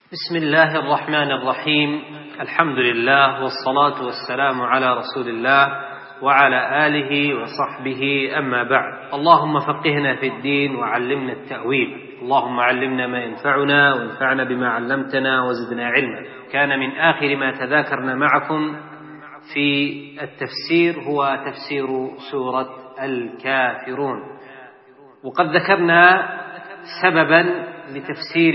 بسم الله الرحمن الرحيم. الحمد لله والصلاة والسلام على رسول الله وعلى آله وصحبه، أما بعد. اللهم فقهنا في الدين وعلمنا التأويل، اللهم علمنا ما ينفعنا وانفعنا بما علمتنا وزدنا علما. كان من آخر ما تذاكرنا معكم في التفسير هو تفسير سورة الكافرون، وقد ذكرنا سببا لتفسير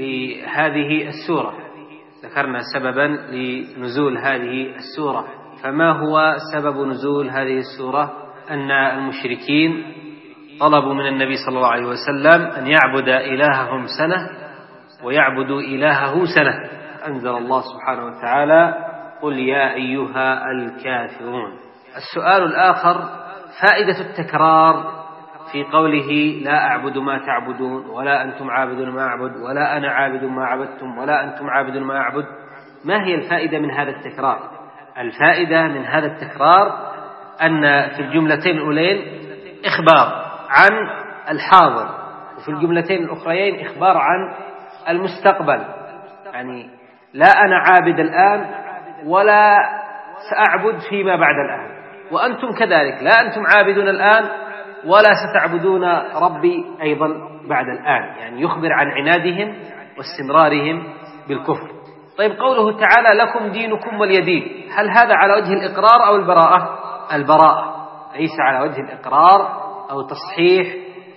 لهذه السورة، ذكرنا سببا لنزول هذه السورة. فما هو سبب نزول هذه السورة؟ أن المشركين طلبوا من النبي صلى الله عليه وسلم أن يعبد إلههم سنة ويعبدوا إلهه سنة، أنزل الله سبحانه وتعالى: قل يا أيها الكافرون. السؤال الآخر: فائدة التكرار في قوله لا أعبد ما تعبدون ولا أنتم عابدون ما أعبد ولا أنا عابد ما عبدتم ولا أنتم عابدون ما أعبد. ما هي الفائدة من هذا التكرار؟ الفائدة من هذا التكرار أن في الجملتين الأولين إخبار عن الحاضر، وفي الجملتين الأخريين إخبار عن المستقبل. يعني لا أنا عابد الآن ولا سأعبد فيما بعد الآن، وأنتم كذلك لا أنتم عابدون الآن ولا ستعبدون ربي أيضا بعد الآن. يعني يخبر عن عنادهم واستمرارهم بالكفر. طيب، قوله تعالى لكم دينكم ولي دين، هل هذا على وجه الإقرار أو البراءة؟ البراءة، ليس على وجه الإقرار أو تصحيح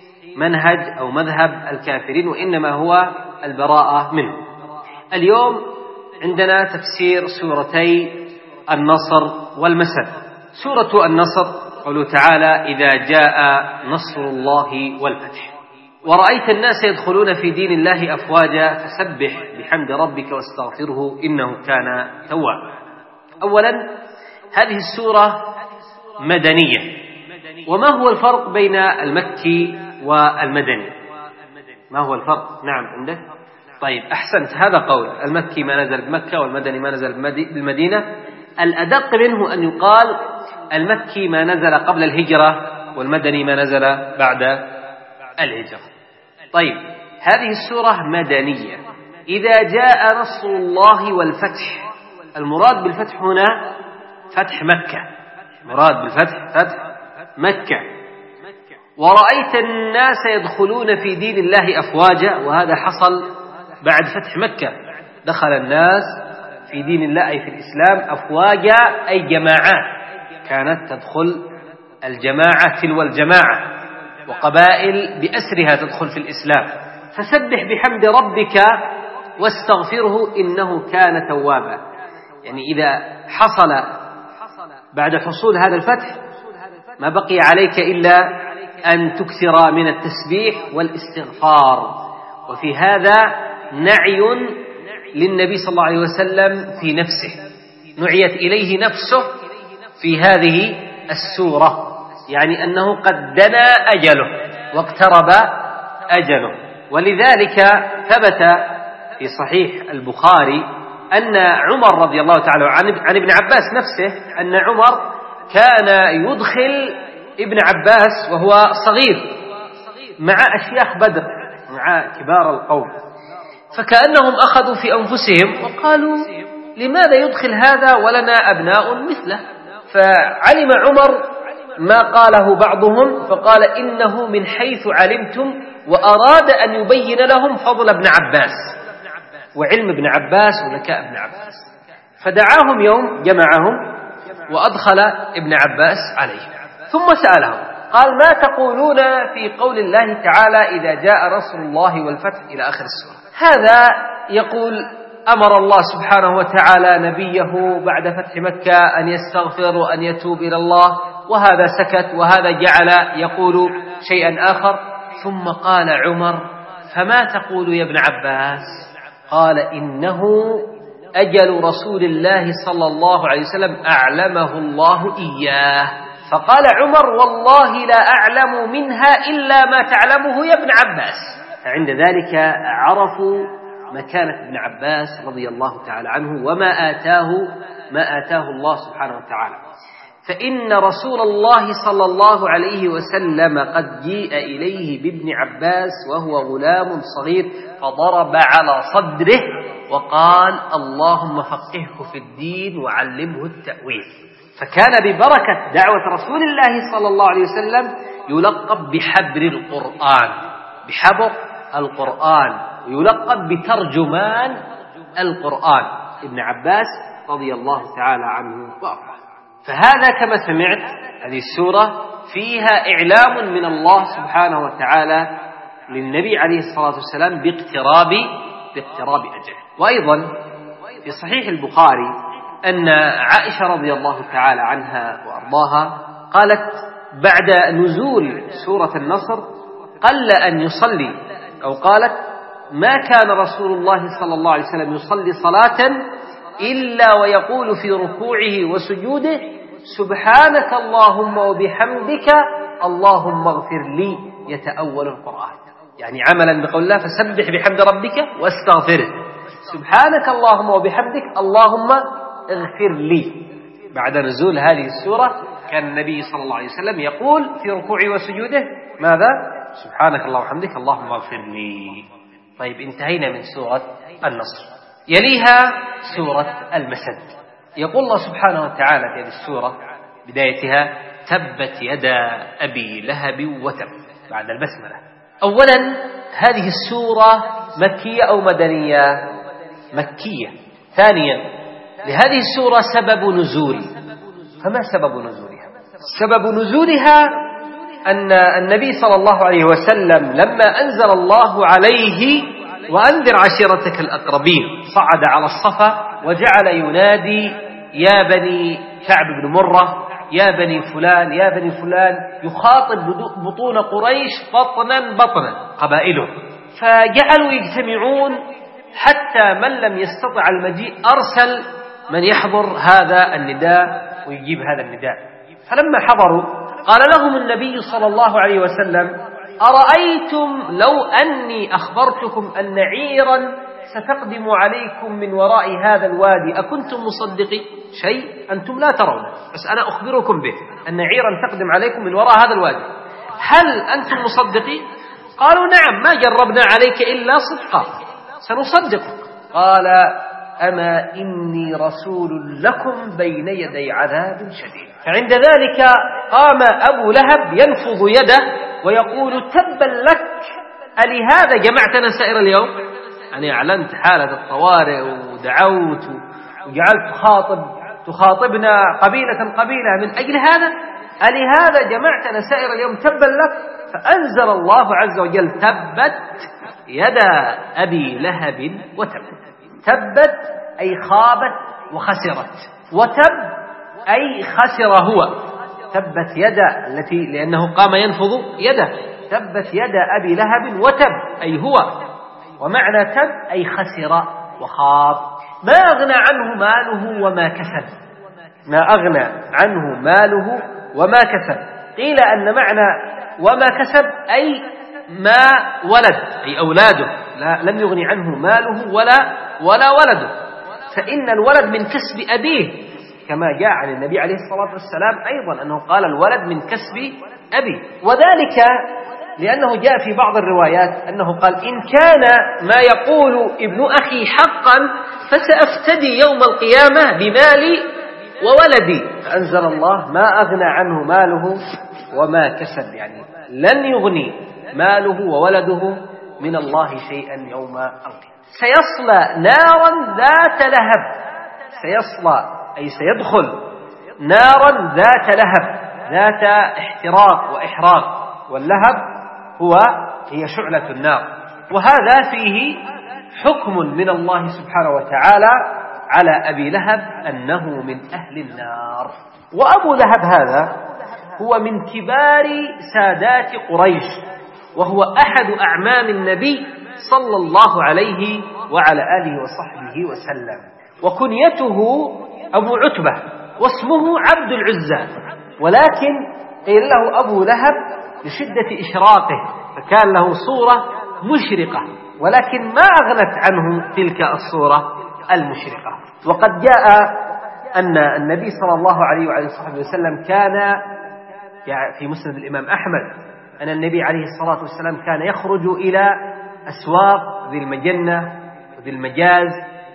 منهج أو مذهب الكافرين، وإنما هو البراءة منه. اليوم عندنا تفسير سورتي النصر والمسد. سورة النصر قوله تعالى: إذا جاء نصر الله والفتح ورأيت الناس يدخلون في دين الله أفواجا فسبح بحمد ربك واستغفره إنه كان توابا. أولا، هذه السورة مدنية. وما هو الفرق بين المكي والمدني؟ ما هو الفرق؟ نعم، عندك؟ طيب، أحسنت، هذا قول. المكي ما نزل بمكة والمدني ما نزل بالمدينة. الأدق منه أن يقال المكي ما نزل قبل الهجرة والمدني ما نزل بعد الهجرة. طيب، هذه السورة مدنية. إذا جاء نصر الله والفتح، المراد بالفتح هنا فتح مكة، مراد بالفتح فتح مكة. ورأيت الناس يدخلون في دين الله أفواجا، وهذا حصل بعد فتح مكة، دخل الناس في دين الله أي في الإسلام أفواجا أي جماعات، كانت تدخل الجماعة تلو الجماعة، وقبائل بأسرها تدخل في الإسلام. فسبح بحمد ربك واستغفره إنه كان توابا. يعني إذا حصل بعد حصول هذا الفتح ما بقي عليك إلا أن تكثر من التسبيح والاستغفار. وفي هذا نعي للنبي صلى الله عليه وسلم في نفسه، نعيت إليه نفسه في هذه السورة، يعني أنه قد دنا أجله واقترب أجله. ولذلك ثبت في صحيح البخاري أن عمر رضي الله تعالى عن ابن عباس نفسه، أن عمر كان يدخل ابن عباس وهو صغير مع أشياخ بدر، مع كبار القوم، فكأنهم أخذوا في أنفسهم وقالوا: لماذا يدخل هذا ولنا أبناء مثله؟ فعلم عمر ما قاله بعضهم فقال: إنه من حيث علمتم، وأراد أن يبين لهم فضل ابن عباس وعلم ابن عباس وذكاء ابن عباس. فدعاهم يوم، جمعهم وأدخل ابن عباس عليه، ثم سألهم قال: ما تقولون في قول الله تعالى إذا جاء نصر الله والفتح إلى آخر السورة؟ هذا يقول: أمر الله سبحانه وتعالى نبيه بعد فتح مكة أن يستغفر وأن يتوب إلى الله، وهذا سكت، وهذا جعل يقول شيئا آخر. ثم قال عمر: فما تقول يا ابن عباس؟ قال: إنه أجل رسول الله صلى الله عليه وسلم أعلمه الله إياه. فقال عمر: والله لا أعلم منها إلا ما تعلمه يا ابن عباس. فعند ذلك عرفوا مكانة ابن عباس رضي الله تعالى عنه وما آتاه الله سبحانه وتعالى. فإن رسول الله صلى الله عليه وسلم قد جيء إليه بابن عباس وهو غلام صغير، فضرب على صدره وقال اللهم فقهه في الدين وعلمه التأويل. فكان ببركة دعوة رسول الله صلى الله عليه وسلم يلقب بحبر القرآن، بحبر القرآن، ويلقب بترجمان القرآن، ابن عباس رضي الله تعالى عنه وأرضاه. فهذا كما سمعت هذه السورة فيها إعلام من الله سبحانه وتعالى للنبي عليه الصلاة والسلام باقتراب أجله. وأيضا في صحيح البخاري أن عائشة رضي الله تعالى عنها وأرضاها قالت بعد نزول سورة النصر قل أن يصلي، أو قالت ما كان رسول الله صلى الله عليه وسلم يصلي صلاة إلا ويقول في ركوعه وسجوده سبحانك اللهم وبحمدك اللهم اغفر لي، يتأول القرآن، يعني عملا بقول الله فسبح بحمد ربك واستغفره، سبحانك اللهم وبحمدك اللهم اغفر لي. بعد نزول هذه السورة كان النبي صلى الله عليه وسلم يقول في ركوعه وسجوده ماذا؟ سبحانك اللهم وبحمدك اللهم اغفر لي. طيب، انتهينا من سورة النصر. يليها سورة المسد. يقول الله سبحانه وتعالى في هذه السورة بدايتها تبت يدا أبي لهب وتب بعد البسملة. أولا هذه السورة مكية أو مدنية؟ مكية. ثانيا لهذه السورة سبب نزول. فما سبب نزولها؟ سبب نزولها أن النبي صلى الله عليه وسلم لما أنزل الله عليه وأنذر عشيرتك الأقربين صعد على الصفا وجعل ينادي يا بني كعب بن مرة، يا بني فلان، يا بني فلان، يخاطب بطون قريش بطنا قبائله، فجعلوا يجتمعون حتى من لم يستطع المجيء أرسل من يحضر هذا النداء ويجيب هذا النداء. فلما حضروا قال لهم النبي صلى الله عليه وسلم أرأيتم لو أني أخبرتكم أن عيرا ستقدم عليكم من وراء هذا الوادي أكنتم مصدقين؟ شيء أنتم لا ترون، بس أنا أخبركم به أن عيرا تقدم عليكم من وراء هذا الوادي، هل أنتم مصدقين؟ قالوا نعم، ما جربنا عليك إلا صدقا، سنصدقك. قال أما إني رسول لكم بين يدي عذاب شديد. فعند ذلك قام أبو لهب ينفض يده ويقول تبا لك، ألهذا جمعتنا سائر اليوم؟ أنا أعلنت حالة الطوارئ ودعوت وجعلت تخاطبنا قبيلة من أجل هذا، ألهذا جمعتنا سائر اليوم؟ تبا لك. فأنزل الله عز وجل تبت يدا أبي لهب وتب. تبت أي خابت وخسرت، وتب أي خسر هو. تبت يدا التي لأنه قام ينفض يده، تبت يدا أبي لهب وتب أي هو، ومعنى تب أي خسر وخاب. ما أغنى عنه ماله وما كسب، ما أغنى عنه ماله وما كسب. قيل أن معنى وما كسب أي ما ولد أي أولاده، لم يغني عنه ماله ولا ولده، فإن الولد من كسب أبيه، كما جاء عن النبي عليه الصلاة والسلام أيضا أنه قال الولد من كسب أبي. وذلك لأنه جاء في بعض الروايات أنه قال إن كان ما يقول ابن أخي حقا فسأفتدي يوم القيامة بمالي وولدي. فأنزل الله ما أغنى عنه ماله وما كسب، يعني لن يغني ماله وولده من الله شيئا يوم القيامة. سيصلى نارا ذات لهب، سيصلى أي سيدخل نارا ذات لهب، ذات احتراق وإحراق، واللهب هي شعلة النار. وهذا فيه حكم من الله سبحانه وتعالى على أبي لهب أنه من أهل النار. وأبو لهب هذا هو من كبار سادات قريش، وهو أحد أعمام النبي صلى الله عليه وعلى آله وصحبه وسلم، وكنيته أبو عتبة واسمه عبد العزى، ولكن قيل له أبو لهب لشدة إشراقه، فكان له صورة مشرقة، ولكن ما أغنت عنه تلك الصورة المشرقة. وقد جاء أن النبي صلى الله عليه وعلى صحبه وسلم كان في مسند الإمام أحمد أن النبي عليه الصلاة والسلام كان يخرج إلى أسواق ذي المجنة وذي المجاز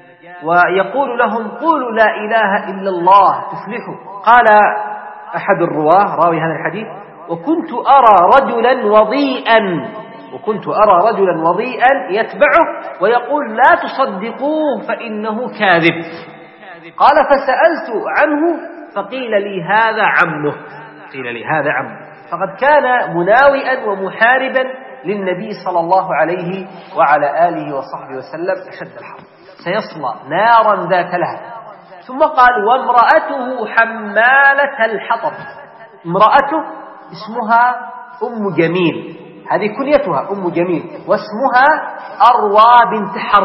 ويقول لهم قولوا لا إله إلا الله تفلحوا. قال أحد الرواه راوي هذا الحديث: وكنت أرى رجلا وضيئا يتبعه ويقول لا تصدقوه فإنه كاذب. قال: فسألت عنه فقيل لي هذا عمه. فقد كان مناوئا ومحاربا للنبي صلى الله عليه وعلى آله وصحبه وسلم أشد الحرب، سيصلى نارا ذات لهب. ثم قال: وامرأته حمالة الحطب. امرأته اسمها أم جميل، هذه كنيتها أم جميل، واسمها أروى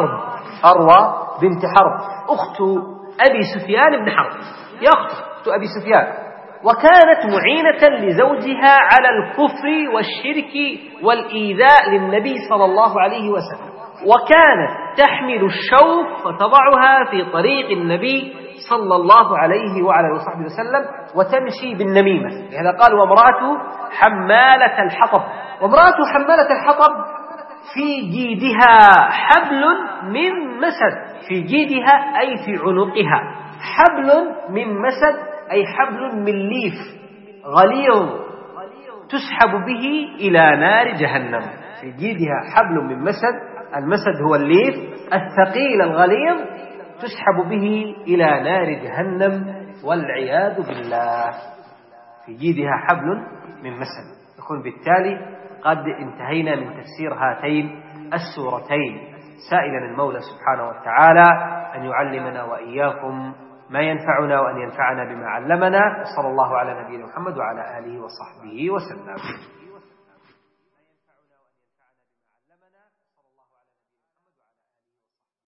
بنت حرب أخت أبي سفيان بن حرب، يا أخت أبي سفيان. وكانت معينة لزوجها على الكفر والشرك والإيذاء للنبي صلى الله عليه وسلم، وكانت تحمل الشوك فتضعها في طريق النبي صلى الله عليه وعلى وصحبه وسلم وتمشي بالنميمة. لهذا قال: وامرأته حمالة الحطب. وامرأته حمالة الحطب في جيدها حبل من مسد، في جيدها أي في عنقها حبل من مسد، أي حبل من ليف غليظ تسحب به إلى نار جهنم. في جيدها حبل من مسد، المسد هو الليف الثقيل الغليظ، تسحب به إلى نار جهنم والعياذ بالله. في جيدها حبل من مسد. يكون بالتالي قد انتهينا من تفسير هاتين السورتين، سائلا المولى سبحانه وتعالى أن يعلمنا وإياكم ما ينفعنا وأن ينفعنا بما علمنا. وصلى الله على نبينا محمد وعلى آله وصحبه وسلم.